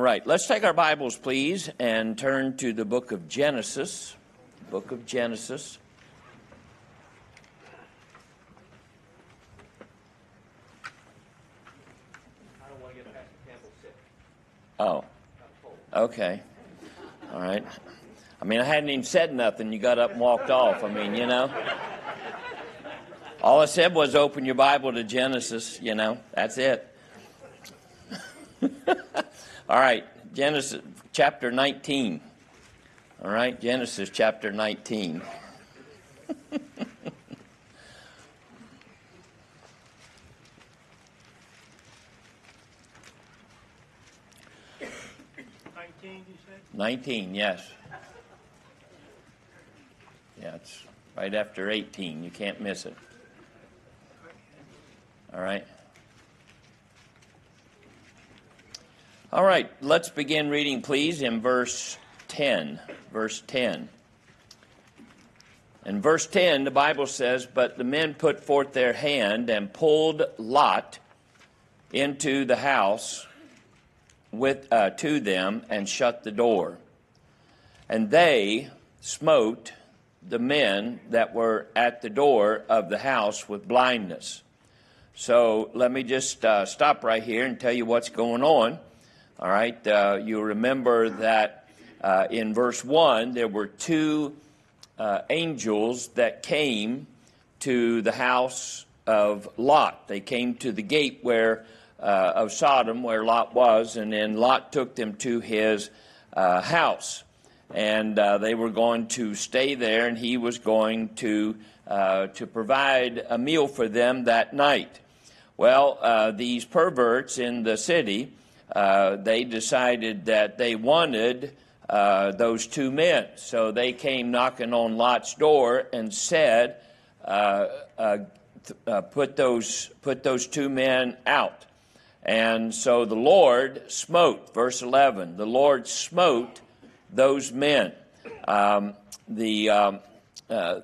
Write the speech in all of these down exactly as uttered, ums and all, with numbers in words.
right, let's take our Bibles, please, and turn to the book of Genesis. Book of Genesis. I don't want to get Pastor Campbell sick. Oh, okay. All right. I mean, I hadn't even said nothing. You got up and walked off. I mean, you know. All I said was open your Bible to Genesis, you know. That's it. All right, Genesis chapter nineteen. All right, Genesis chapter nineteen. nineteen, you said? nineteen, yes. Yeah, it's right after eighteen. You can't miss it. All right. All right, let's begin reading, please, in verse ten. Verse ten. In verse ten, the Bible says, "But the men put forth their hand and pulled Lot into the house with uh, to them and shut the door. And they smote the men that were at the door of the house with blindness." So let me just uh, stop right here and tell you what's going on. All right, uh, you remember that uh, in verse one, there were two uh, angels that came to the house of Lot. They came to the gate where uh, of Sodom, where Lot was, and then Lot took them to his uh, house. And uh, they were going to stay there, and he was going to, uh, to provide a meal for them that night. Well, uh, these perverts in the city, Uh, they decided that they wanted uh, those two men. So they came knocking on Lot's door and said, uh, uh, th- uh, put those put those two men out. And so the Lord smote, verse eleven, the Lord smote those men. Um, the um, uh,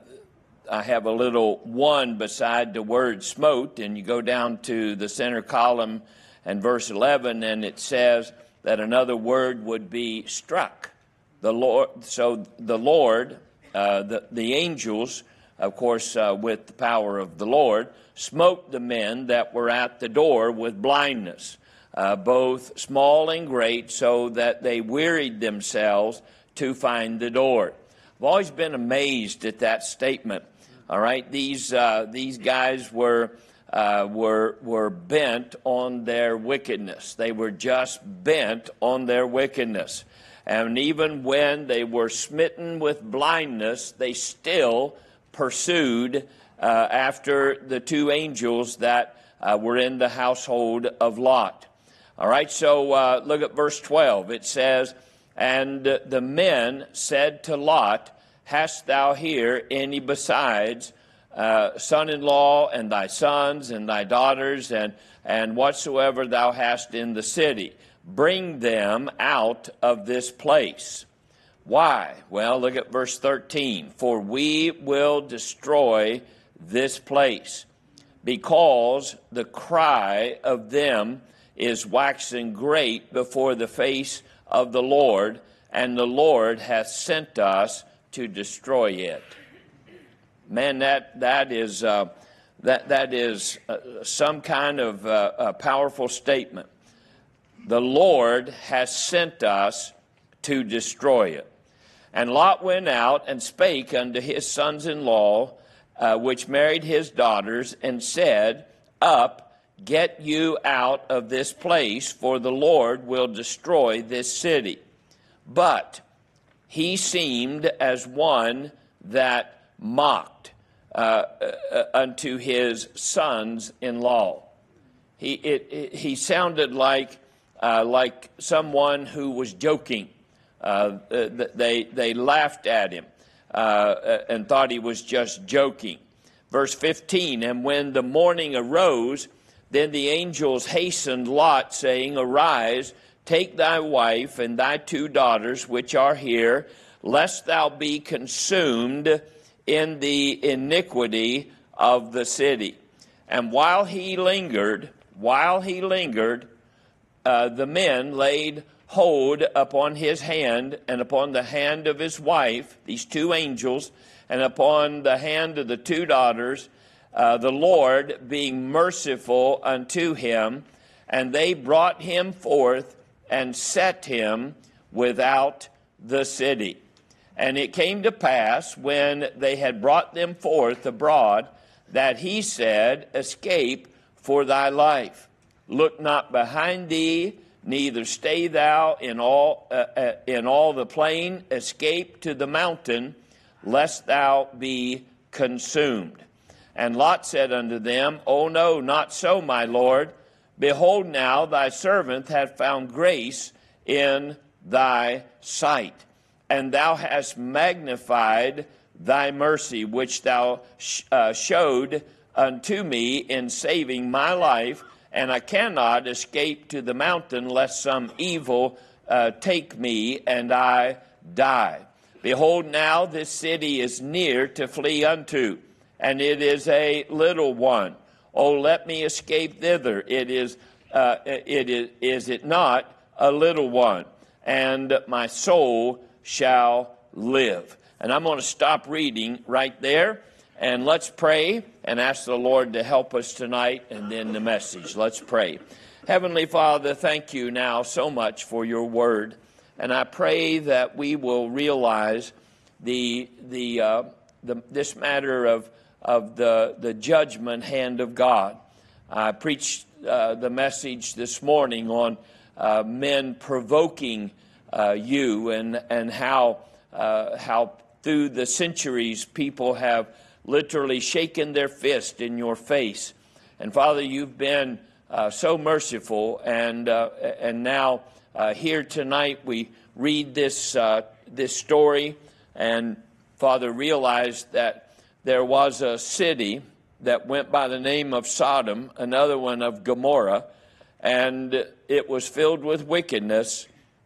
I have a little one beside the word smote, and you go down to the center column and verse eleven, and it says that another word would be struck. The Lord, so the Lord, uh, the, the angels, of course, uh, with the power of the Lord, smote the men that were at the door with blindness, uh, both small and great, so that they wearied themselves to find the door. I've always been amazed at that statement. All right, these uh, these guys were. Uh, were were bent on their wickedness. They were just bent on their wickedness. And even when they were smitten with blindness, they still pursued uh, after the two angels that uh, were in the household of Lot. All right, so uh, look at verse twelve. It says, "And the men said to Lot, Hast thou here any besides Uh, son-in-law and thy sons and thy daughters and, and whatsoever thou hast in the city? Bring them out of this place." Why? Well, look at verse thirteen. "For we will destroy this place, because the cry of them is waxing great before the face of the Lord, and the Lord hath sent us to destroy it." Man, that that is uh, that that is uh, some kind of uh, a powerful statement. The Lord has sent us to destroy it. "And Lot went out and spake unto his sons-in-law, uh, which married his daughters, and said, Up, get you out of this place, for the Lord will destroy this city. But he seemed as one that mocked uh, uh, unto his sons-in-law." He it, it, he sounded like uh, like someone who was joking. Uh, they they laughed at him uh, and thought he was just joking. Verse fifteen, "And when the morning arose, then the angels hastened Lot, saying, Arise, take thy wife and thy two daughters which are here, lest thou be consumed in the iniquity of the city. And while he lingered, while he lingered, uh, uh, the men laid hold upon his hand and upon the hand of his wife, these two angels, and upon the hand of the two daughters, uh, the Lord being merciful unto him, and they brought him forth and set him without the city. And it came to pass, when they had brought them forth abroad, that he said, Escape for thy life. Look not behind thee, neither stay thou in all uh, uh, in all the plain. Escape to the mountain, lest thou be consumed. And Lot said unto them, O no, not so, my Lord. Behold, now thy servant hath found grace in thy sight, and thou hast magnified thy mercy, which thou sh- uh, showed unto me in saving my life, and I cannot escape to the mountain, lest some evil uh, take me, and I die. Behold, now this city is near to flee unto, and it is a little one. Oh, let me escape thither. It is, uh, it is, is it not a little one? And my soul shall live. And I'm going to stop reading right there, and let's pray and ask the Lord to help us tonight, and then the message. Let's pray. Heavenly Father, thank you now so much for your word, and I pray that we will realize the the, uh, the this matter of of the the judgment hand of God. I preached uh, the message this morning on uh, men provoking uh, you, and and how uh, how through the centuries people have literally shaken their fist in your face. And Father, you've been uh, so merciful, and uh, and now uh, here tonight we read this uh, this story, and Father, realize that there was a city that went by the name of Sodom, another one of Gomorrah, and it was filled with wickedness,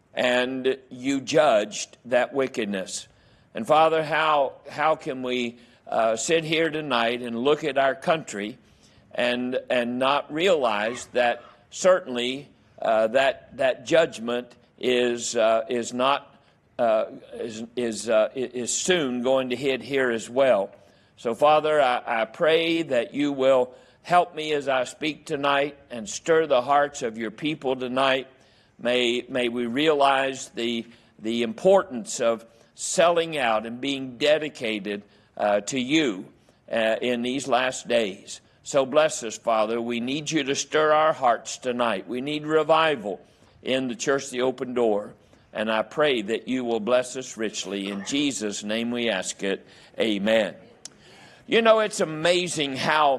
and you judged that wickedness. And Father, how how can we uh, sit here tonight and look at our country and and not realize that certainly uh, that that judgment is uh, is not uh, is is uh, is soon going to hit here as well. So Father, I, I pray that you will help me as I speak tonight and stir the hearts of your people tonight. May may we realize the the importance of selling out and being dedicated uh, to you uh, in these last days. So bless us, Father. We need you to stir our hearts tonight. We need revival in the Church The Open Door. And I pray that you will bless us richly. In Jesus' name we ask it. Amen. You know, it's amazing how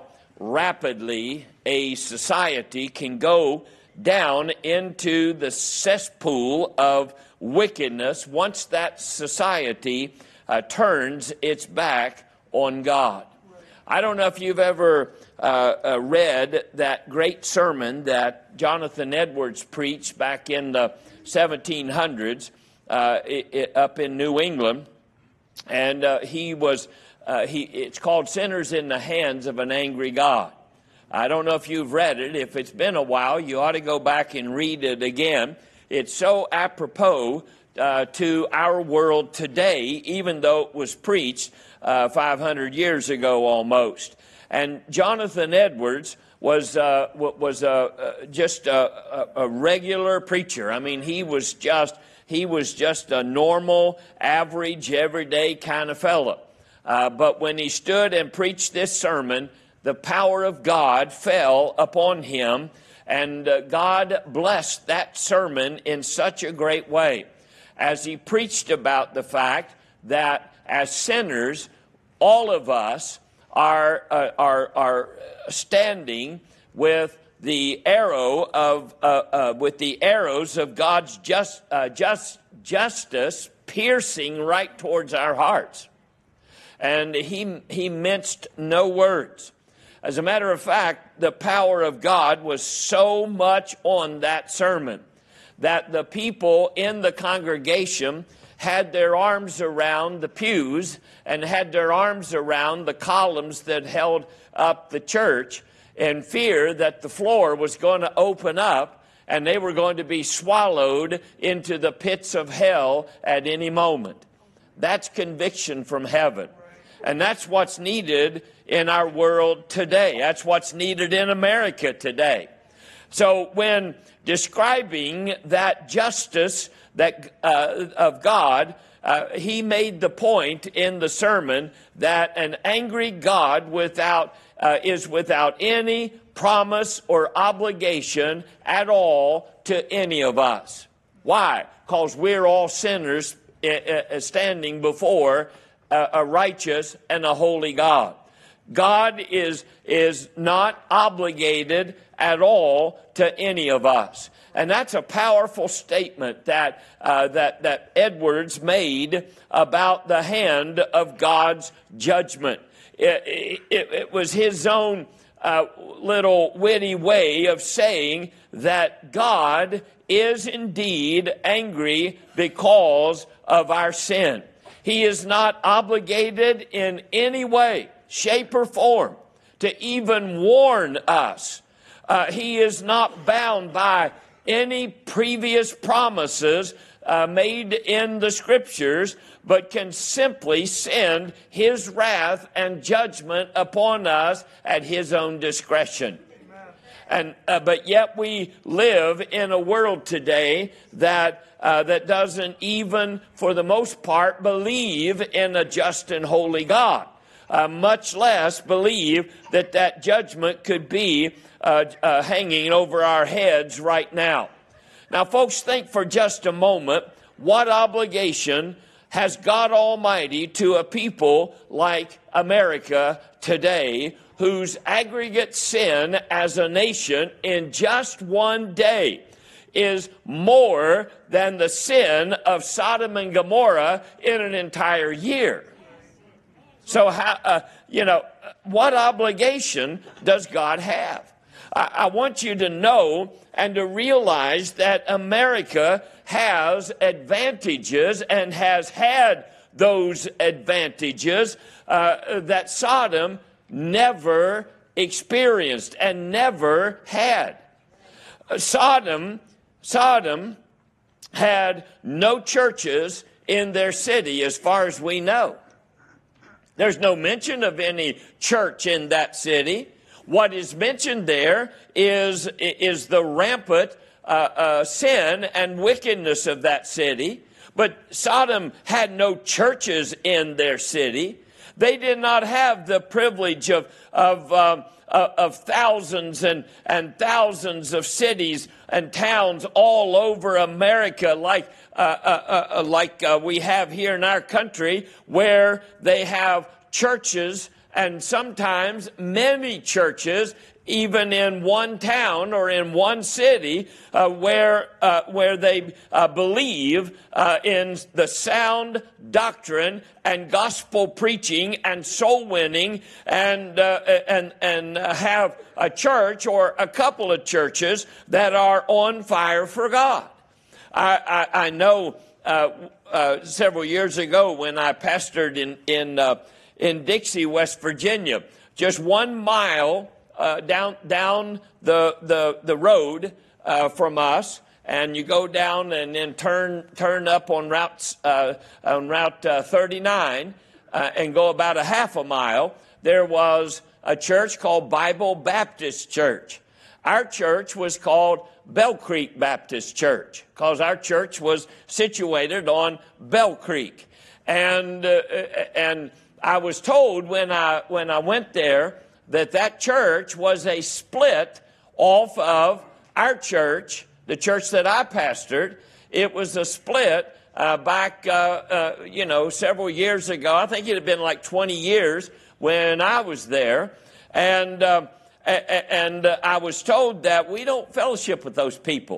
rapidly a society can go down into the cesspool of wickedness once that society uh, turns its back on God. I don't know if you've ever uh, uh, read that great sermon that Jonathan Edwards preached back in the seventeen hundreds uh, it, it, up in New England, and uh, he was uh, he. It's called "Sinners in the Hands of an Angry God." I don't know if you've read it. If it's been a while, you ought to go back and read it again. It's so apropos uh, to our world today, even though it was preached uh, five hundred years ago almost. And Jonathan Edwards was uh, was uh, uh, just a, a regular preacher. I mean, he was just he was just a normal, average, everyday kind of fellow. Uh, but when he stood and preached this sermon, the power of God fell upon him, and uh, God blessed that sermon in such a great way as he preached about the fact that as sinners, all of us are uh, are are standing with the arrow of uh, uh, with the arrows of God's just uh, just justice piercing right towards our hearts, and he he minced no words. As a matter of fact, the power of God was so much on that sermon that the people in the congregation had their arms around the pews and had their arms around the columns that held up the church in fear that the floor was going to open up and they were going to be swallowed into the pits of hell at any moment. That's conviction from heaven. And that's what's needed in our world today. That's what's needed in America today. So when describing that justice that uh, of God, uh, he made the point in the sermon that an angry God without uh, is without any promise or obligation at all to any of us. Why? Because we're all sinners uh, standing before a, a righteous and a holy God. God is, is not obligated at all to any of us. And that's a powerful statement that, uh, that, that Edwards made about the hand of God's judgment. It, it, it was his own uh, little witty way of saying that God is indeed angry because of our sin. He is not obligated in any way, shape, or form to even warn us. Uh, he is not bound by any previous promises uh, made in the Scriptures, but can simply send his wrath and judgment upon us at his own discretion. And uh, but yet we live in a world today that uh, that doesn't even, for the most part, believe in a just and holy God. Uh, much less believe that that judgment could be uh, uh, hanging over our heads right now. Now, folks, think for just a moment, what obligation has God Almighty to a people like America today, whose aggregate sin as a nation in just one day is more than the sin of Sodom and Gomorrah in an entire year? So, how, uh, you know, what obligation does God have? I, I want you to know and to realize that America has advantages and has had those advantages uh, that Sodom never experienced and never had. Sodom, Sodom had no churches in their city as far as we know. There's no mention of any church in that city. What is mentioned there is, is the rampant uh, uh, sin and wickedness of that city. But Sodom had no churches in their city. They did not have the privilege of, of, um, uh, of thousands and, and thousands of cities and towns all over America like Uh, uh, uh, like uh, we have here in our country, where they have churches, and sometimes many churches, even in one town or in one city, uh, where uh, where they uh, believe uh, in the sound doctrine and gospel preaching and soul winning, and uh, and and have a church or a couple of churches that are on fire for God. I, I, I know uh, uh, several years ago when I pastored in in uh, in Dixie, West Virginia, just one mile uh, down down the the the road uh, from us, and you go down and then turn turn up on route uh, on route uh, thirty-nine uh, and go about a half a mile. There was a church called Bible Baptist Church. Our church was called Bell Creek Baptist Church, because our church was situated on Bell Creek. And uh, and I was told when I when I went there that that church was a split off of our church, the church that I pastored. It was a split uh, back, uh, uh, you know, several years ago. I think it had been like twenty years when I was there. And uh, And uh, I was told that we don't fellowship with those people.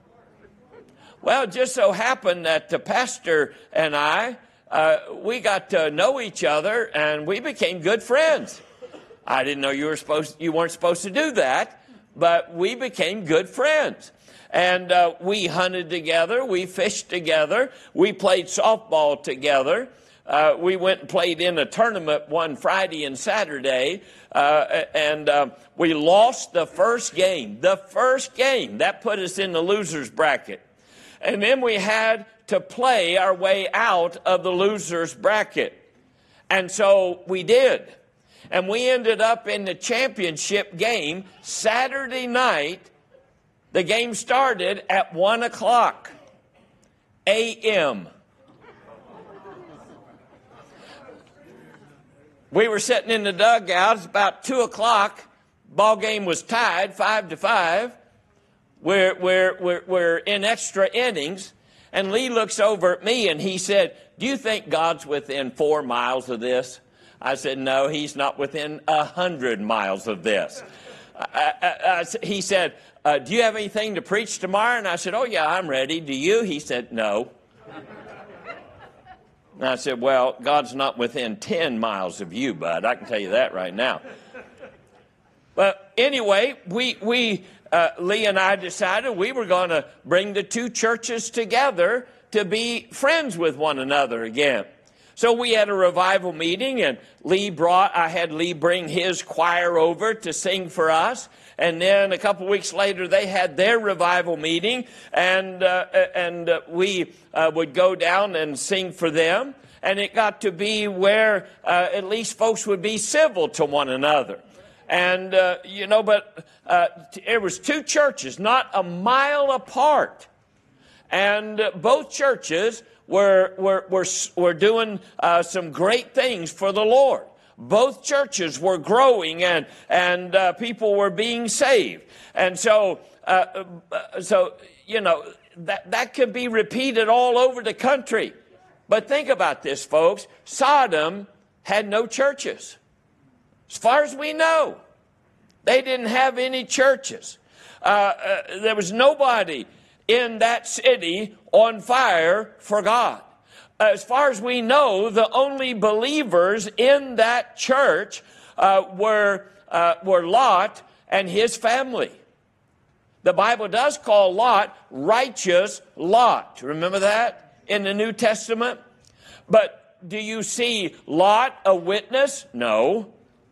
Well, it just so happened that the pastor and I, uh, we got to know each other, and we became good friends. I didn't know you were supposed, you weren't supposed to do that, but we became good friends. And uh, we hunted together, we fished together, we played softball together. uh, we went and played in a tournament one Friday and Saturday, uh, and uh, we lost the first game. The first game. That put us in the loser's bracket. And then we had to play our way out of the loser's bracket. And so we did. And we ended up in the championship game Saturday night. The game started at one o'clock a m We were sitting in the dugout. It's about two o'clock. Ball game was tied, five to five. We're, we're, we're, we're in extra innings. And Lee looks over at me and he said, "Do you think God's within four miles of this?" I said, "No, he's not within a hundred miles of this." I, I, I, he said, uh, "Do you have anything to preach tomorrow?" And I said, "Oh, yeah, I'm ready. Do you?" He said, "No." And I said, "Well, God's not within ten miles of you, bud. I can tell you that right now." But anyway, we, we uh, Lee and I decided we were going to bring the two churches together to be friends with one another again. So we had a revival meeting, and Lee brought, I had Lee bring his choir over to sing for us. And then a couple weeks later, they had their revival meeting, and uh, and uh, we uh, would go down and sing for them. And it got to be where uh, at least folks would be civil to one another. And, uh, you know, but uh, it was two churches, not a mile apart. And uh, both churches were, were, were, were doing uh, some great things for the Lord. Both churches were growing, and and uh, people were being saved. And so, uh, uh, so you know, that, that could be repeated all over the country. But think about this, folks. Sodom had no churches. As far as we know, they didn't have any churches. Uh, uh, there was nobody in that city on fire for God. As far as we know, the only believers in that church uh, were, uh, were Lot and his family. The Bible does call Lot righteous Lot. Remember that in the New Testament? But do you see Lot a witness? No.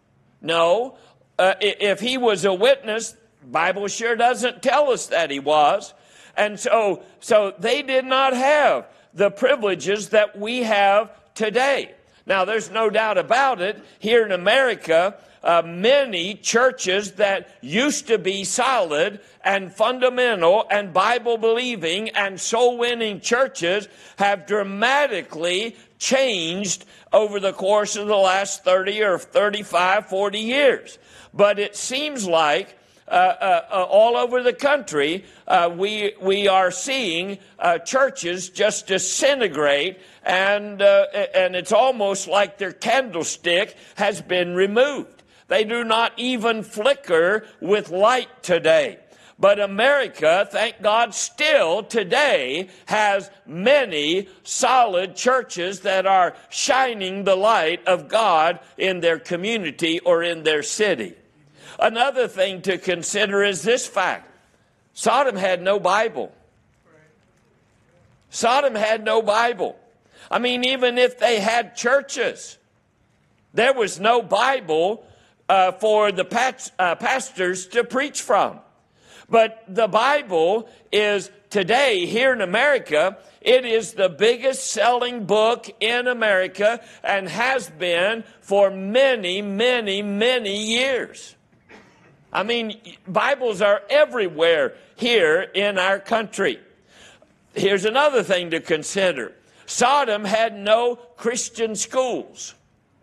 No. Uh, if he was a witness, the Bible sure doesn't tell us that he was. And so, so they did not have the privileges that we have today. Now, there's no doubt about it. Here in America, uh, many churches that used to be solid and fundamental and Bible-believing and soul-winning churches have dramatically changed over the course of the last thirty or thirty-five, forty years. But it seems like Uh, uh, uh, all over the country, uh, we we are seeing uh, churches just disintegrate, and uh, and it's almost like their candlestick has been removed. They do not even flicker with light today. But America, thank God, still today has many solid churches that are shining the light of God in their community or in their city. Another thing to consider is this fact. Sodom had no Bible. Sodom had no Bible. I mean, even if they had churches, there was no Bible uh, for the past, uh, pastors to preach from. But the Bible is today, here in America, it is the biggest selling book in America and has been for many, many, many years. I mean, Bibles are everywhere here in our country. Here's another thing to consider. Sodom had no Christian schools.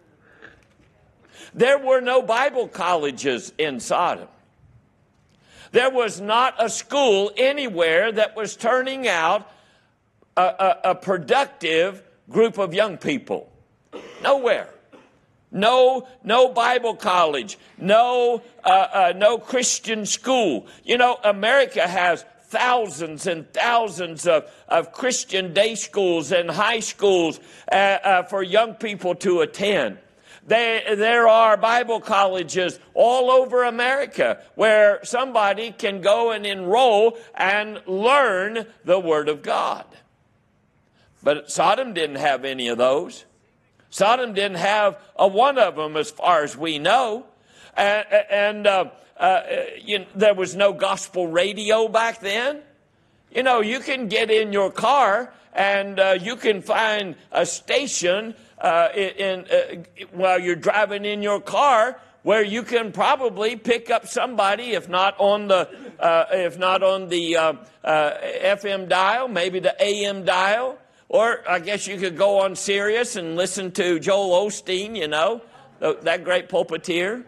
There were no Bible colleges in Sodom. There was not a school anywhere that was turning out a, a, a productive group of young people. Nowhere. No, no Bible college, no, uh, uh, no Christian school. You know, America has thousands and thousands of, of Christian day schools and high schools uh, uh, for young people to attend. They, there are Bible colleges all over America where somebody can go and enroll and learn the Word of God. But Sodom didn't have any of those. Sodom didn't have a one of them as far as we know. And, and uh, uh, you know, there was no gospel radio back then. You know, you can get in your car and uh, you can find a station uh, in, uh, while you're driving in your car where you can probably pick up somebody, if not on the uh, if not on the uh, uh, F M dial, maybe the A M dial, or I guess you could go on Sirius and listen to Joel Osteen, you know, that great pulpiteer.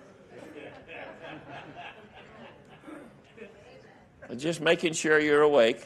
Just making sure you're awake.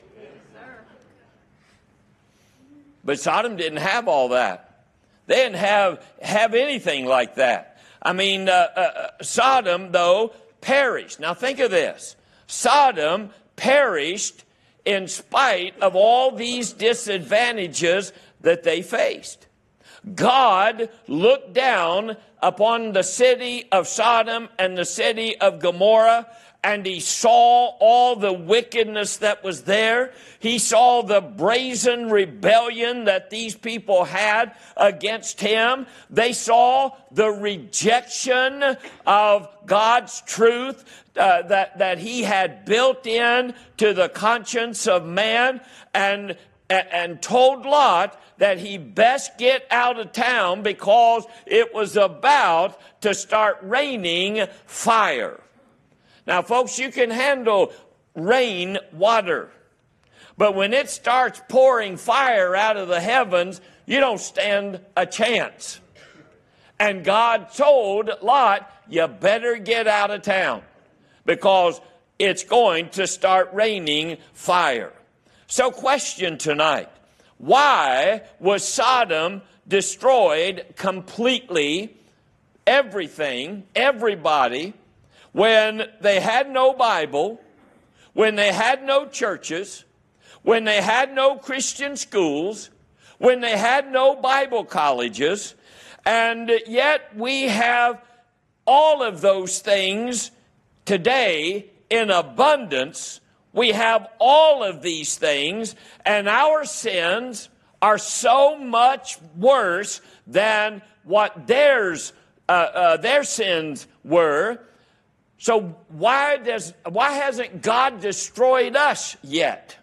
But Sodom didn't have all that. They didn't have, have anything like that. I mean, uh, uh, Sodom, though, perished. Now think of this. Sodom perished in spite of all these disadvantages that they faced. God looked down upon the city of Sodom and the city of Gomorrah, and he saw all the wickedness that was there. He saw the brazen rebellion that these people had against him. They saw the rejection of God's truth uh, that, that he had built in to the conscience of man, and, and told Lot that he best get out of town because it was about to start raining fire. Now, folks, you can handle rain water, but when it starts pouring fire out of the heavens, you don't stand a chance. And God told Lot, you better get out of town because it's going to start raining fire. So, question tonight, why was Sodom destroyed completely, everything, everybody, when they had no Bible, when they had no churches, when they had no Christian schools, when they had no Bible colleges, and yet we have all of those things today in abundance. We have all of these things, and our sins are so much worse than what theirs, uh, uh, their sins were. So why does why hasn't God destroyed us yet?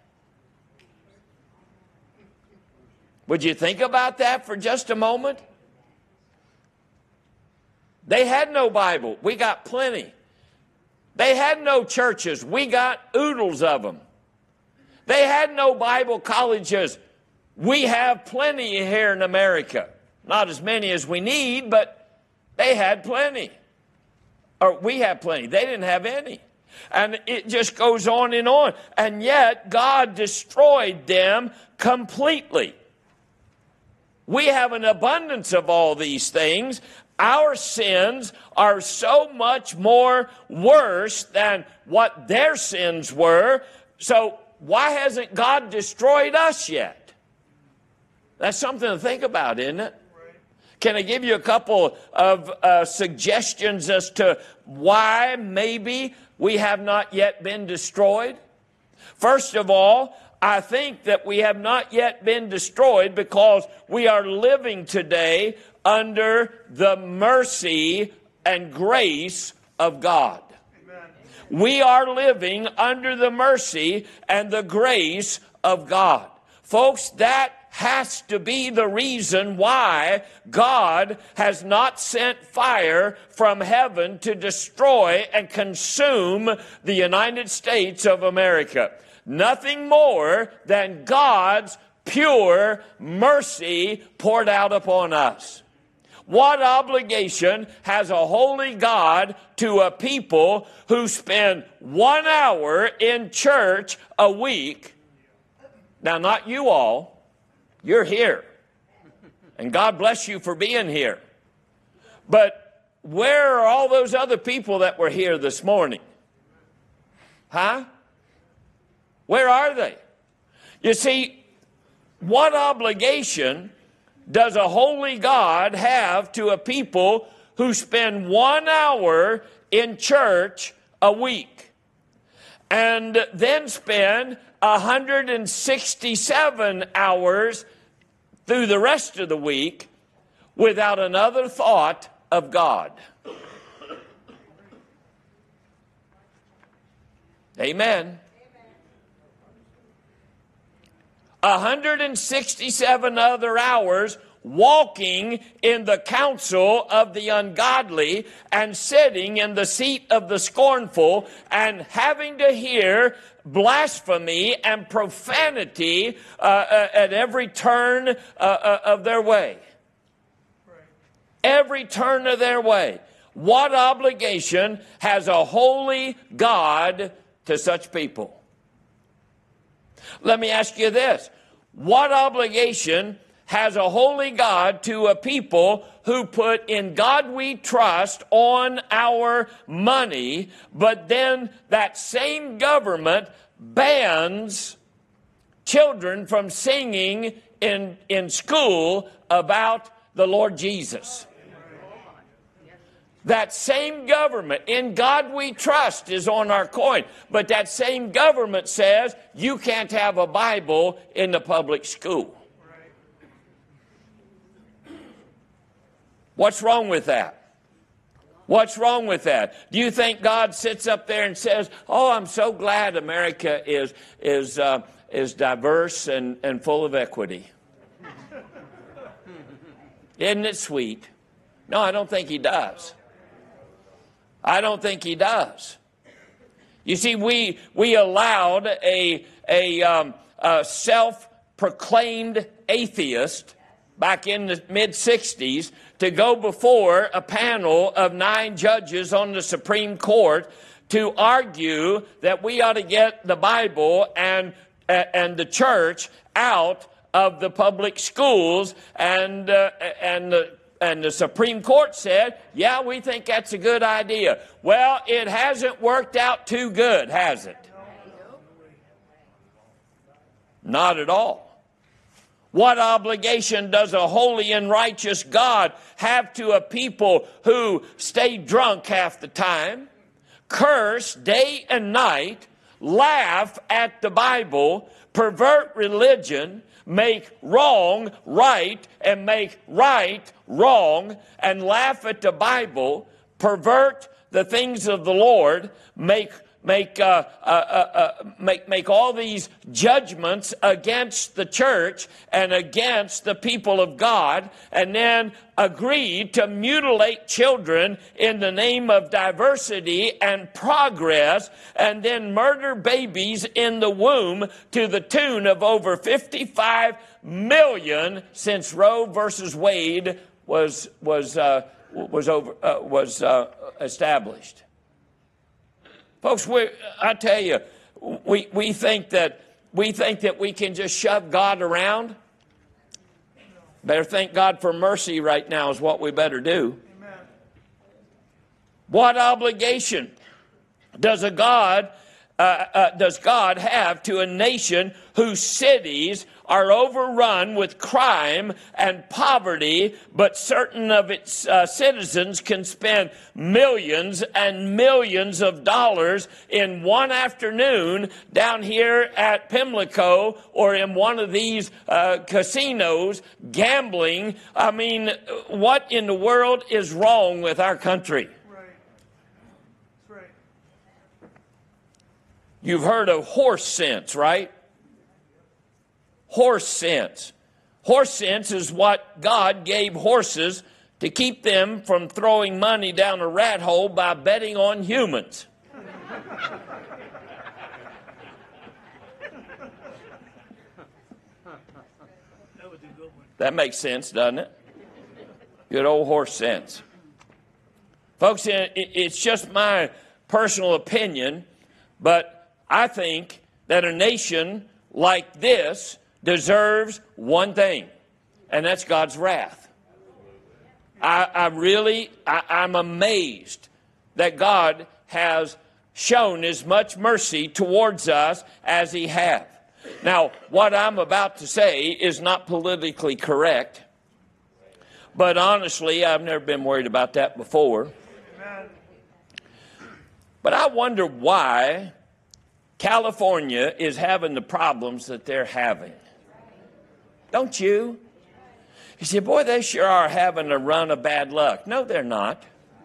Would you think about that for just a moment? They had no Bible. We got plenty. They had no churches. We got oodles of them. They had no Bible colleges. We have plenty here in America. Not as many as we need, but they had plenty. Or we have plenty. They didn't have any. And it just goes on and on. And yet, God destroyed them completely. We have an abundance of all these things. Our sins are so much more worse than what their sins were. So why hasn't God destroyed us yet? That's something to think about, isn't it? Can I give you a couple of uh, suggestions as to why maybe we have not yet been destroyed? First of all, I think that we have not yet been destroyed because we are living today under the mercy and grace of God. Amen. We are living under the mercy and the grace of God. Folks, that has to be the reason why God has not sent fire from heaven to destroy and consume the United States of America. Nothing more than God's pure mercy poured out upon us. What obligation has a holy God to a people who spend one hour in church a week? Now, not you all. You're here. And God bless you for being here. But where are all those other people that were here this morning? Huh? Where are they? You see, what obligation does a holy God have to a people who spend one hour in church a week and then spend one hundred sixty-seven hours through the rest of the week without another thought of God. Amen. one hundred sixty-seven other hours walking in the counsel of the ungodly and sitting in the seat of the scornful and having to hear blasphemy and profanity uh, uh, at every turn uh, uh, of their way. Every turn of their way. What obligation has a holy God to such people? Let me ask you this. What obligation has a holy God to a people who put in God we trust on our money, but then that same government bans children from singing in, in school about the Lord Jesus? That same government, in God we trust, is on our coin. But that same government says you can't have a Bible in the public school. What's wrong with that? What's wrong with that? Do you think God sits up there and says, oh, I'm so glad America is, is, uh, is diverse and, and full of equity? Isn't it sweet? No, I don't think he does. I don't think he does. You see, we we allowed a a, um, a self-proclaimed atheist back in the mid sixties to go before a panel of nine judges on the Supreme Court to argue that we ought to get the Bible and and the church out of the public schools, and uh, and the And the Supreme Court said, yeah, we think that's a good idea. Well, it hasn't worked out too good, has it? Not at all. What obligation does a holy and righteous God have to a people who stay drunk half the time, curse day and night, laugh at the Bible, pervert religion, make wrong right and make right wrong, and laugh at the Bible, pervert the things of the Lord, make make uh, uh, uh, uh, make make all these judgments against the church and against the people of God, and then agree to mutilate children in the name of diversity and progress, and then murder babies in the womb to the tune of over fifty-five million since Roe versus Wade was was uh, was over uh, was uh, established. Folks, we, I tell you, we we think that we think that we can just shove God around. Better thank God for mercy right now is what we better do. Amen. What obligation does a God uh, uh, does God have to a nation whose cities are overrun with crime and poverty, but certain of its uh, citizens can spend millions and millions of dollars in one afternoon down here at Pimlico or in one of these uh, casinos gambling? I mean, what in the world is wrong with our country? Right. That's right. You've heard of horse sense, right? Horse sense. Horse sense is what God gave horses to keep them from throwing money down a rat hole by betting on humans. That was a good one. That makes sense, doesn't it? Good old horse sense. Folks, it's just my personal opinion, but I think that a nation like this deserves one thing, and that's God's wrath. I, I really, I, I'm amazed that God has shown as much mercy towards us as he has. Now, what I'm about to say is not politically correct, but honestly, I've never been worried about that before. Amen. But I wonder why California is having the problems that they're having. Don't you? You say, boy, they sure are having a run of bad luck. No, they're not.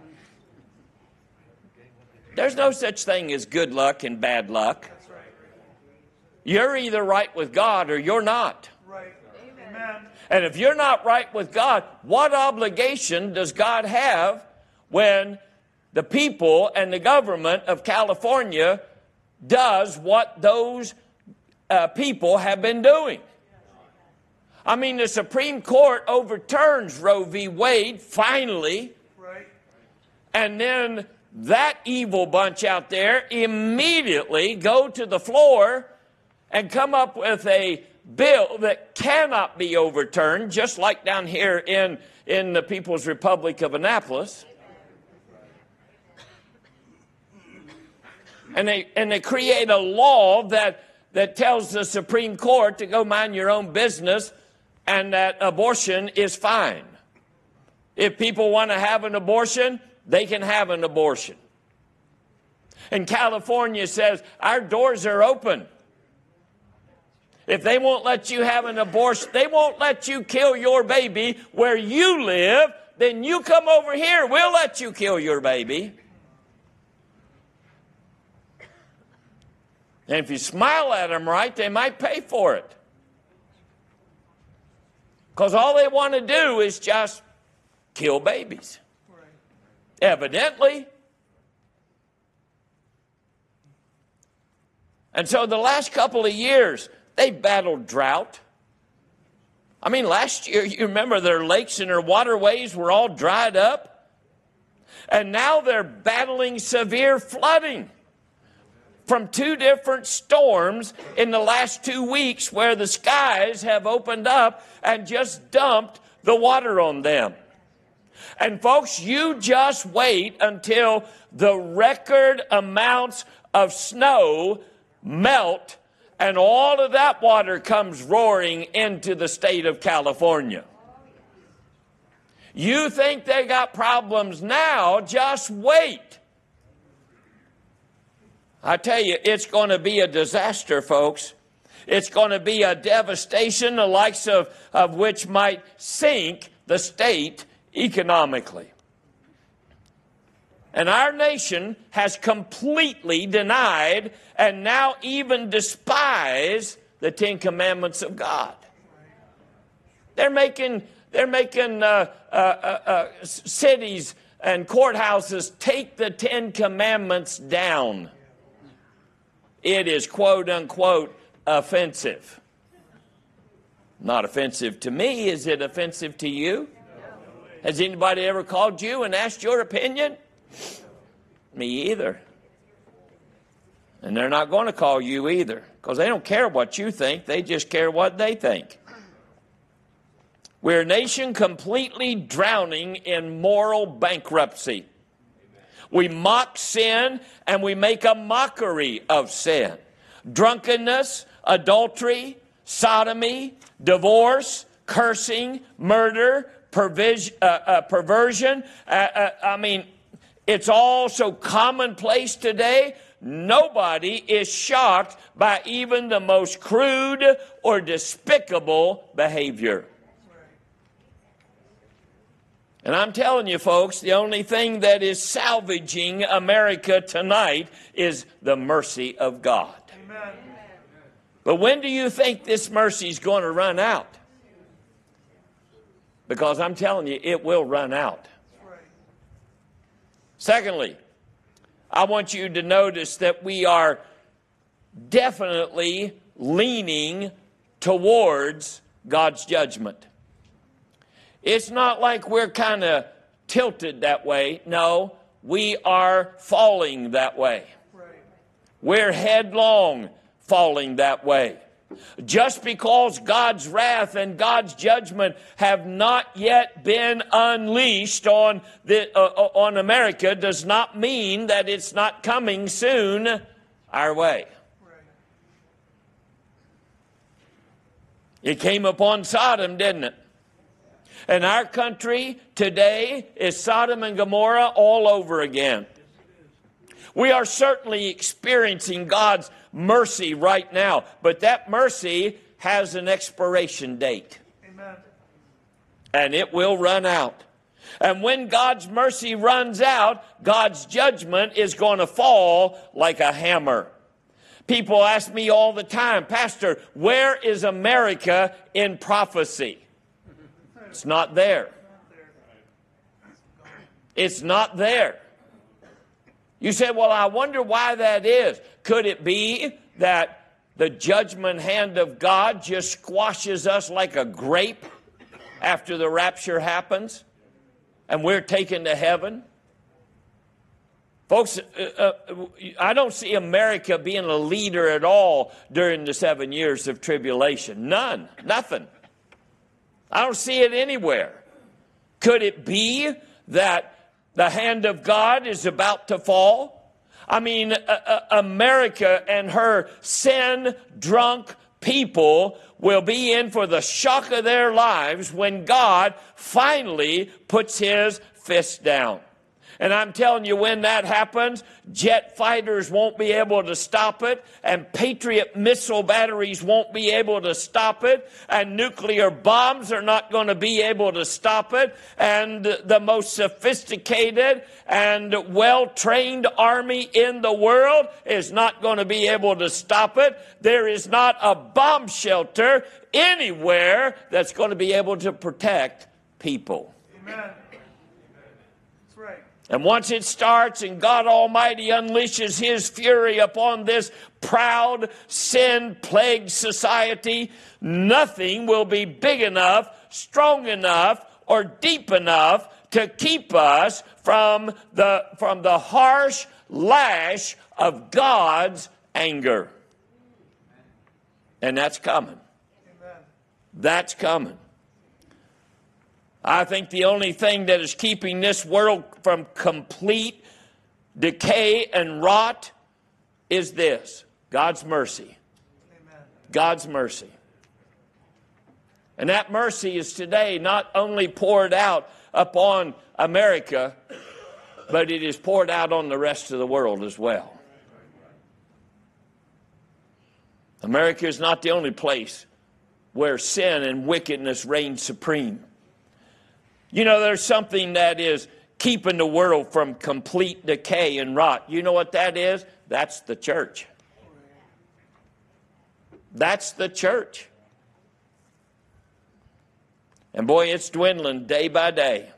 There's no such thing as good luck and bad luck. That's right. You're either right with God or you're not. Right. Amen. And if you're not right with God, what obligation does God have when the people and the government of California does what those uh, people have been doing? I mean, the Supreme Court overturns Roe v. Wade finally, Right. and then that evil bunch out there immediately go to the floor and come up with a bill that cannot be overturned, just like down here in, in the People's Republic of Annapolis. And they, and they create a law that, that tells the Supreme Court to go mind your own business and that abortion is fine. If people want to have an abortion, they can have an abortion. And California says, our doors are open. If they won't let you have an abortion, they won't let you kill your baby where you live, then you come over here, we'll let you kill your baby. And if you smile at them right, they might pay for it. Because all they want to do is just kill babies. Right. Evidently. And so the last couple of years, they battled drought. I mean, last year, you remember their lakes and their waterways were all dried up. And now they're battling severe flooding from two different storms in the last two weeks where the skies have opened up and just dumped the water on them. And folks, you just wait until the record amounts of snow melt and all of that water comes roaring into the state of California. You think they got problems now, just wait. I tell you, it's going to be a disaster, folks. It's going to be a devastation, the likes of, of which might sink the state economically. And our nation has completely denied and now even despise the Ten Commandments of God. They're making, they're making uh, uh, uh, uh, cities and courthouses take the Ten Commandments down. It is quote unquote offensive. Not offensive to me. Is it offensive to you? Has anybody ever called you and asked your opinion? Me either. And they're not going to call you either, because they don't care what you think. They just care what they think. We're a nation completely drowning in moral bankruptcy. We mock sin and we make a mockery of sin. Drunkenness, adultery, sodomy, divorce, cursing, murder, pervis- uh, uh, perversion. Uh, uh, I mean, it's all so commonplace today. Nobody is shocked by even the most crude or despicable behavior. And I'm telling you, folks, the only thing that is salvaging America tonight is the mercy of God. Amen. But when do you think this mercy is going to run out? Because I'm telling you, it will run out. Right. Secondly, I want you to notice that we are definitely leaning towards God's judgment. It's not like we're kind of tilted that way. No, we are falling that way. Right. We're headlong falling that way. Just because God's wrath and God's judgment have not yet been unleashed on the uh, on America does not mean that it's not coming soon our way. Right. It came upon Sodom, didn't it? And our country today is Sodom and Gomorrah all over again. We are certainly experiencing God's mercy right now, but that mercy has an expiration date. Amen. and it will run out. And when God's mercy runs out, God's judgment is going to fall like a hammer. People ask me all the time, Pastor, where is America in prophecy? It's not there. It's not there. You say, well, I wonder why that is. Could it be that the judgment hand of God just squashes us like a grape after the rapture happens and we're taken to heaven? Folks, uh, uh, I don't see America being a leader at all during the seven years of tribulation. None. Nothing. I don't see it anywhere. Could it be that the hand of God is about to fall? I mean, uh, uh, America and her sin-drunk people will be in for the shock of their lives when God finally puts his fist down. And I'm telling you, when that happens, jet fighters won't be able to stop it, and Patriot missile batteries won't be able to stop it, and nuclear bombs are not going to be able to stop it, and the most sophisticated and well-trained army in the world is not going to be able to stop it. There is not a bomb shelter anywhere that's going to be able to protect people. Amen. That's right. And once it starts and God Almighty unleashes his fury upon this proud, sin-plagued society, nothing will be big enough, strong enough, or deep enough to keep us from the, from the harsh lash of God's anger. And that's coming. Amen. That's coming. I think the only thing that is keeping this world from complete decay and rot is this: God's mercy. Amen. God's mercy. And that mercy is today not only poured out upon America, but it is poured out on the rest of the world as well. America is not the only place where sin and wickedness reign supreme. You know, there's something that is keeping the world from complete decay and rot. You know what that is? That's the church. That's the church. And boy, it's dwindling day by day.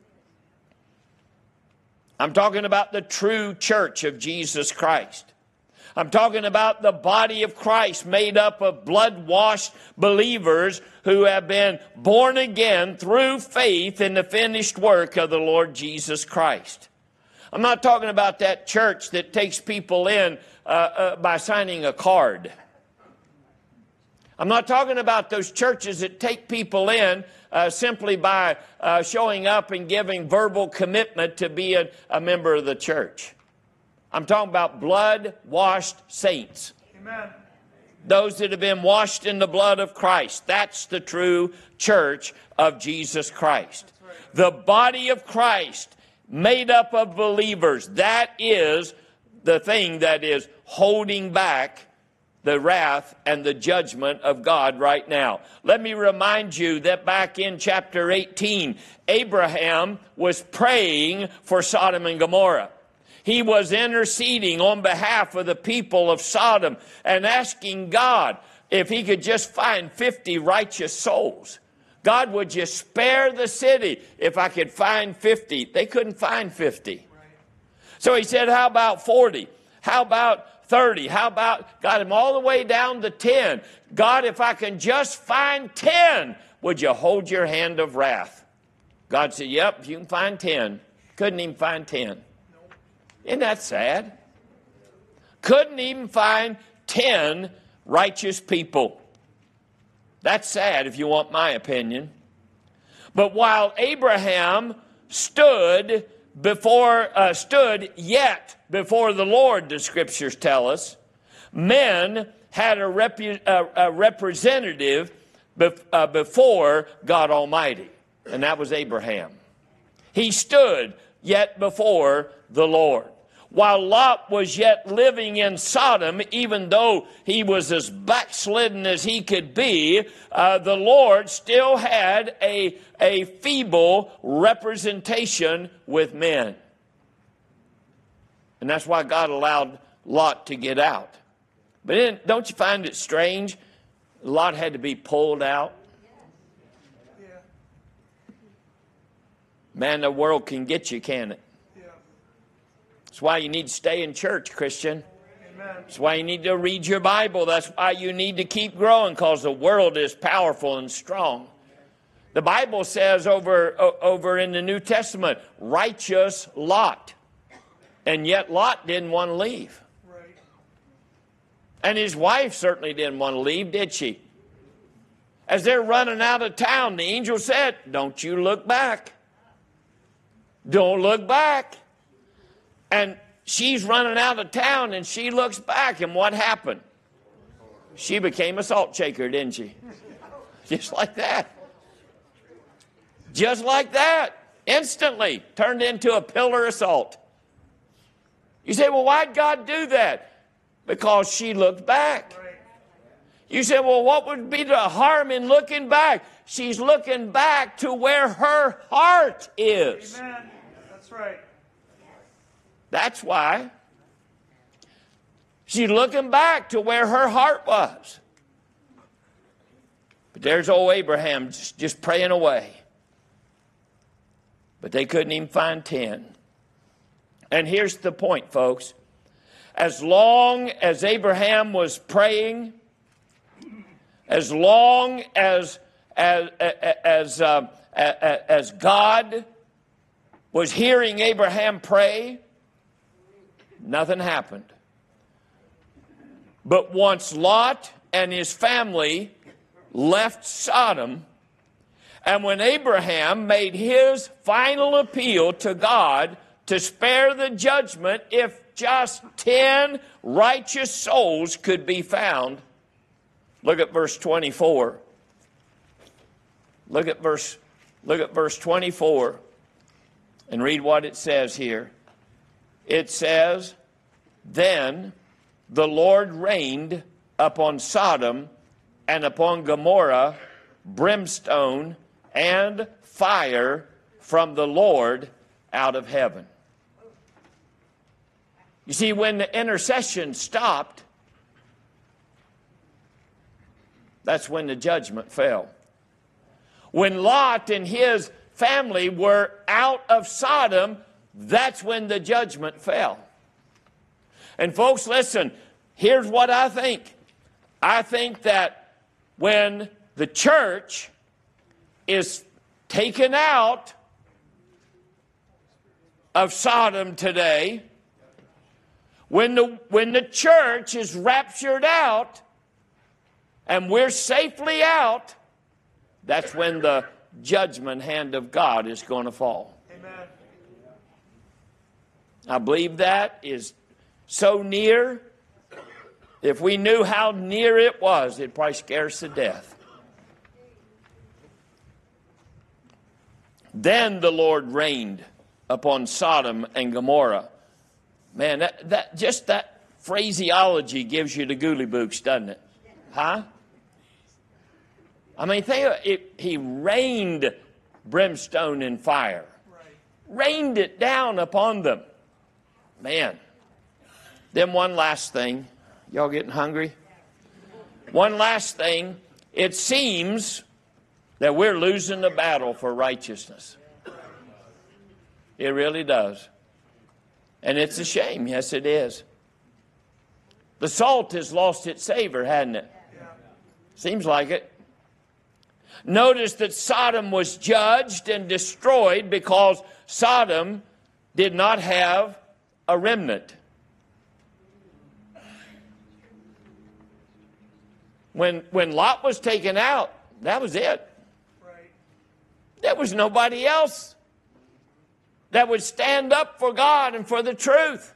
I'm talking about the true church of Jesus Christ. I'm talking about the body of Christ made up of blood-washed believers who have been born again through faith in the finished work of the Lord Jesus Christ. I'm not talking about that church that takes people in uh, uh, by signing a card. I'm not talking about those churches that take people in uh, simply by uh, showing up and giving verbal commitment to be a, a member of the church. I'm talking about blood-washed saints. Amen. Those that have been washed in the blood of Christ. That's the true church of Jesus Christ. Right. The body of Christ made up of believers. That is the thing that is holding back the wrath and the judgment of God right now. Let me remind you that back in chapter eighteen, Abraham was praying for Sodom and Gomorrah. He was interceding on behalf of the people of Sodom and asking God if he could just find fifty righteous souls. God, would you spare the city if I could find fifty? They couldn't find fifty. So he said, how about forty? How about thirty? How about, got him all the way down to ten. God, if I can just find ten, would you hold your hand of wrath? God said, yep, if you can find ten. Couldn't even find ten. Isn't that sad? Couldn't even find ten righteous people. That's sad if you want my opinion. But while Abraham stood before, uh, stood yet before the Lord, the scriptures tell us, men had a, repu- a, a representative bef- uh, before God Almighty, and that was Abraham. He stood yet before the Lord. while Lot was yet living in Sodom, even though he was as backslidden as he could be, uh, the Lord still had a, a feeble representation with men. And that's why God allowed Lot to get out. But then, don't you find it strange? Lot had to be pulled out. Yeah. Man, the world can get you, can it? Yeah. That's why you need to stay in church, Christian. Amen. That's why you need to read your Bible. That's why you need to keep growing, because the world is powerful and strong. The Bible says over, over in the New Testament, righteous Lot. And yet Lot didn't want to leave. Right. And his wife certainly didn't want to leave, did she? As they're running out of town, the angel said, don't you look back. Don't look back. And she's running out of town, and she looks back, and what happened? She became a salt shaker, didn't she? Just like that. Just like that. Instantly turned into a pillar of salt. You say, well, why'd God do that? Because she looked back. Right. You say, well, what would be the harm in looking back? She's looking back to where her heart is. Amen. That's right. That's why. She's looking back to where her heart was. But there's old Abraham just, just praying away. But they couldn't even find ten. And here's the point, folks. As long as Abraham was praying, as long as as as uh, as God was hearing Abraham pray, nothing happened. But once Lot and his family left Sodom, and when Abraham made his final appeal to God to spare the judgment if just ten righteous souls could be found, look at verse twenty-four. Look at verse, look at verse twenty-four and read what it says here. It says, then the Lord rained upon Sodom and upon Gomorrah brimstone and fire from the Lord out of heaven. You see, when the intercession stopped, that's when the judgment fell. When Lot and his family were out of Sodom, that's when the judgment fell. And folks, listen, here's what I think. I think that when the church is taken out of Sodom today, when the, when the church is raptured out and we're safely out, that's when the judgment hand of God is going to fall. Amen. I believe that is so near. If we knew how near it was, it'd probably scare us to death. Then the Lord rained upon Sodom and Gomorrah. Man, that, that just that phraseology gives you the gooley books, doesn't it? Huh? I mean, think of it, he rained brimstone and fire. Right. Rained it down upon them. Man. Then one last thing. Y'all getting hungry? One last thing. It seems that we're losing the battle for righteousness. It really does. And it's a shame. Yes, it is. The salt has lost its savor, hasn't it? Yeah. Seems like it. Notice that Sodom was judged and destroyed because Sodom did not have a remnant. When, when Lot was taken out, that was it. Right. There was nobody else that would stand up for God and for the truth.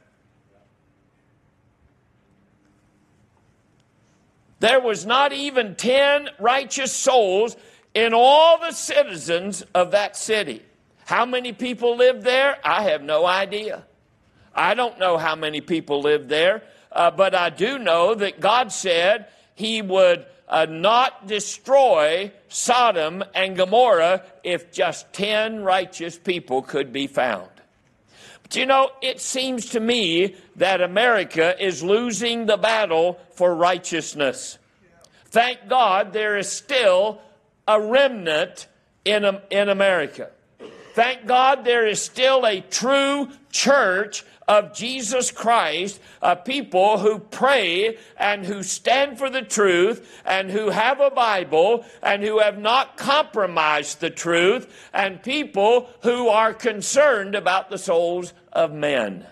There was not even ten righteous souls in all the citizens of that city. How many people lived there? I have no idea. I don't know how many people live there, uh, but I do know that God said he would uh, not destroy Sodom and Gomorrah if just ten righteous people could be found. But you know, it seems to me that America is losing the battle for righteousness. Thank God there is still a remnant in, in America. Thank God there is still a true church of Jesus Christ, a people who pray and who stand for the truth and who have a Bible and who have not compromised the truth, and people who are concerned about the souls of men.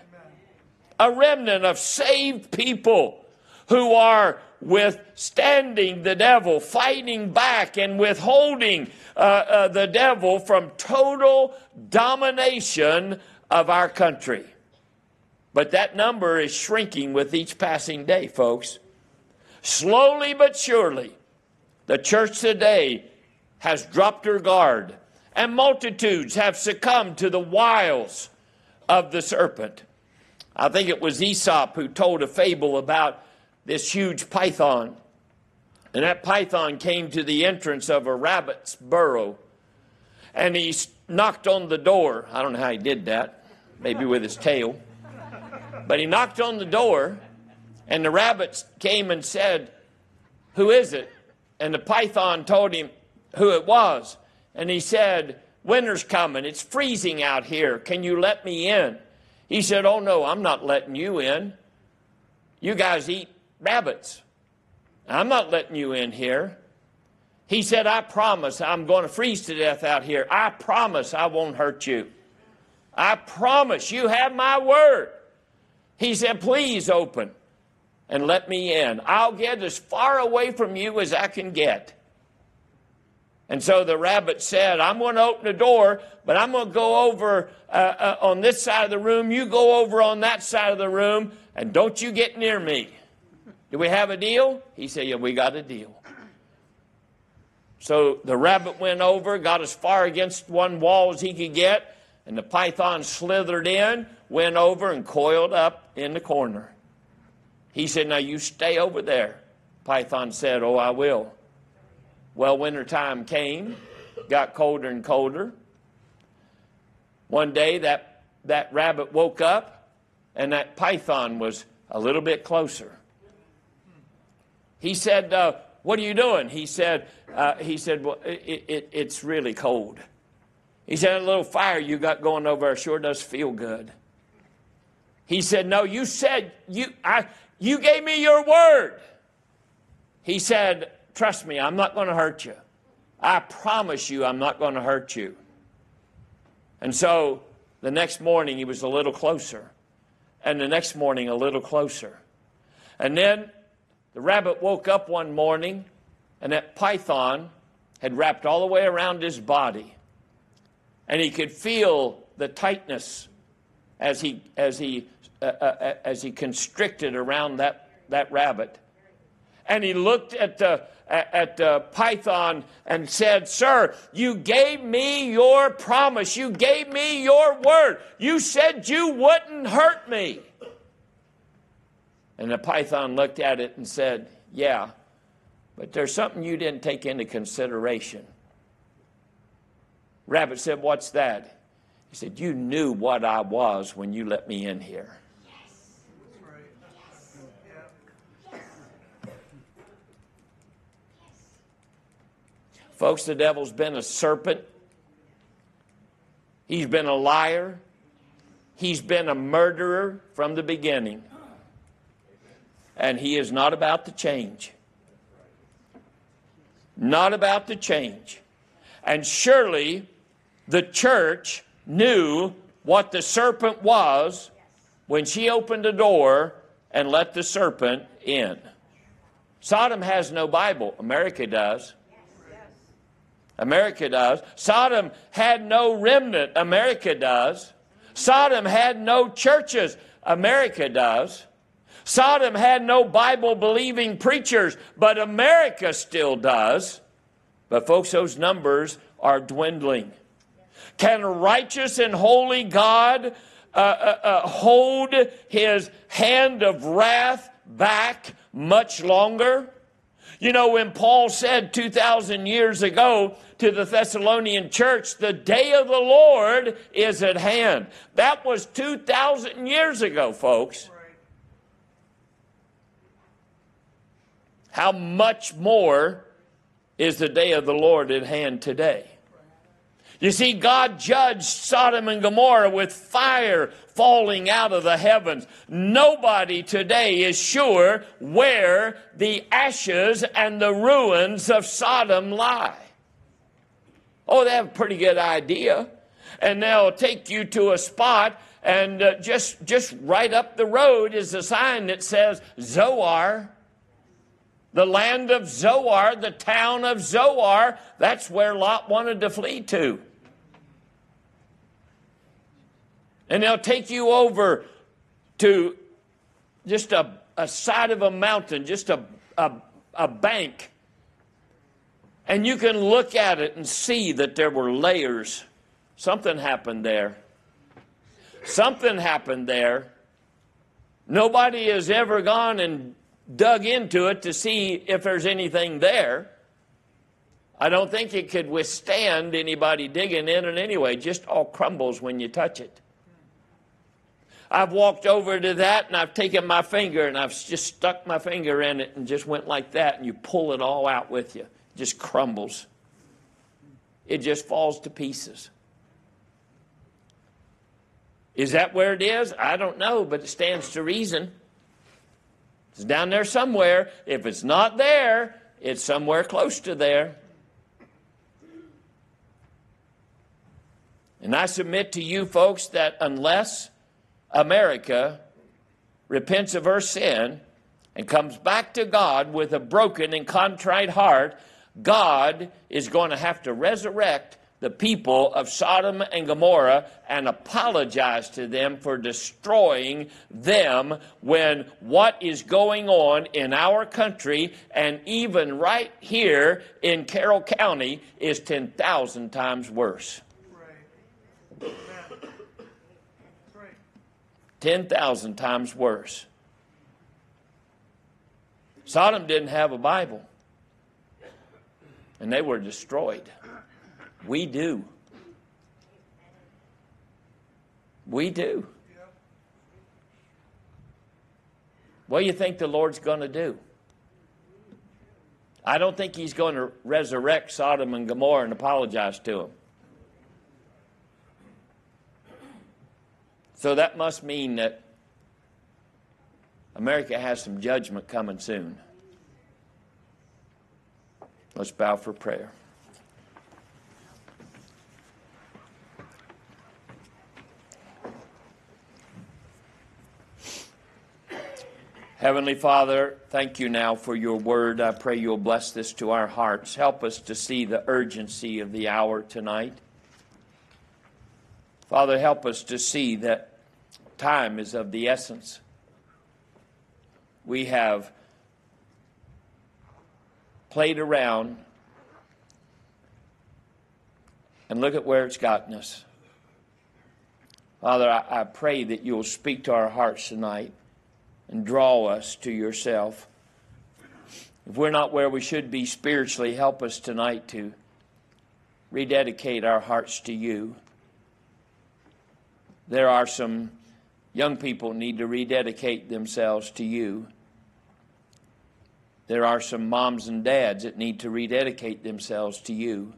A remnant of saved people who are withstanding the devil, fighting back and withholding uh, uh, the devil from total domination of our country. But that number is shrinking with each passing day, folks. Slowly but surely, the church today has dropped her guard, and multitudes have succumbed to the wiles of the serpent. I think it was Aesop who told a fable about this huge python. And that python came to the entrance of a rabbit's burrow, and he knocked on the door. I don't know how he did that, maybe with his tail. But he knocked on the door, and the rabbit came and said, "Who is it?" And the python told him who it was. And he said, "Winter's coming. It's freezing out here. Can you let me in?" He said, "Oh, no, I'm not letting you in. You guys eat rabbits. I'm not letting you in here." He said, "I promise I'm going to freeze to death out here. I promise I won't hurt you. I promise you have my word." He said, "Please open and let me in. I'll get as far away from you as I can get." And so the rabbit said, "I'm going to open the door, but I'm going to go over uh, uh, on this side of the room. You go over on that side of the room, and don't you get near me. Do we have a deal?" He said, "Yeah, we got a deal." So the rabbit went over, got as far against one wall as he could get, and the python slithered in, went over, and coiled up in the corner. He said, "Now you stay over there." Python said, "Oh, I will." Well, wintertime came, got colder and colder. One day that, that rabbit woke up, and that python was a little bit closer. He said, uh, "What are you doing?" He said, uh, he said, "Well, it, it, it's really cold." He said, "A little fire you got going over there sure does feel good." He said, "No, you said, you, I, you gave me your word." He said, "Trust me, I'm not going to hurt you. I promise you I'm not going to hurt you." And so the next morning he was a little closer, and the next morning a little closer. And then the rabbit woke up one morning, and that python had wrapped all the way around his body, and he could feel the tightness as he as he uh, uh, as he constricted around that that rabbit. And he looked at the at the python and said, "Sir, you gave me your promise. You gave me your word. You said you wouldn't hurt me." And the python looked at it and said, "Yeah, but there's something you didn't take into consideration." Rabbit said, "What's that?" He said, "You knew what I was when you let me in here." Folks, the devil's been a serpent. He's been a liar. He's been a murderer from the beginning. And he is not about to change. Not about to change. And surely the church knew what the serpent was when she opened the door and let the serpent in. Sodom has no Bible. America does. America does. Sodom had no remnant. America does. Sodom had no churches. America does. Sodom had no Bible-believing preachers, but America still does. But folks, those numbers are dwindling. Can a righteous and holy God uh, uh, uh, hold his hand of wrath back much longer? You know, when Paul said two thousand years ago to the Thessalonian church, the day of the Lord is at hand. That was two thousand years ago, folks. Right. How much more is the day of the Lord at hand today? You see, God judged Sodom and Gomorrah with fire falling out of the heavens. Nobody today is sure where the ashes and the ruins of Sodom lie. Oh, they have a pretty good idea. And they'll take you to a spot, and uh, just, just right up the road is a sign that says Zoar. The land of Zoar, the town of Zoar, that's where Lot wanted to flee to. And they'll take you over to just a, a side of a mountain, just a, a, a bank. And you can look at it and see that there were layers. Something happened there. Something happened there. Nobody has ever gone and dug into it to see if there's anything there. I don't think it could withstand anybody digging in it anyway. It just all crumbles when you touch it. I've walked over to that and I've taken my finger and I've just stuck my finger in it and just went like that, and you pull it all out with you. It just crumbles. It just falls to pieces. Is that where it is? I don't know, but it stands to reason. It's down there somewhere. If it's not there, it's somewhere close to there. And I submit to you folks that unless America repents of her sin and comes back to God with a broken and contrite heart, God is going to have to resurrect the people of Sodom and Gomorrah and apologize to them for destroying them, when what is going on in our country and even right here in Carroll County is ten thousand times worse. Right. Amen. That's right. ten thousand times worse. Sodom didn't have a Bible, and they were destroyed. We do. We do. Yep. What do you think the Lord's going to do? I don't think he's going to resurrect Sodom and Gomorrah and apologize to them. So that must mean that America has some judgment coming soon. Let's bow for prayer. Heavenly Father, thank you now for your word. I pray you'll bless this to our hearts. Help us to see the urgency of the hour tonight. Father, help us to see that time is of the essence. We have played around, and look at where it's gotten us. Father, I, I pray that you'll speak to our hearts tonight and draw us to yourself. If we're not where we should be spiritually, help us tonight to rededicate our hearts to you. There are some young people who need to rededicate themselves to you. There are some moms and dads that need to rededicate themselves to you.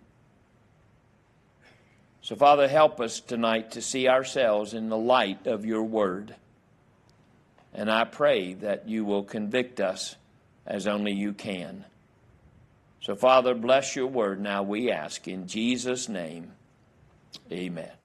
So, Father, help us tonight to see ourselves in the light of your word. And I pray that you will convict us as only you can. So, Father, bless your word now, we ask in Jesus' name. Amen.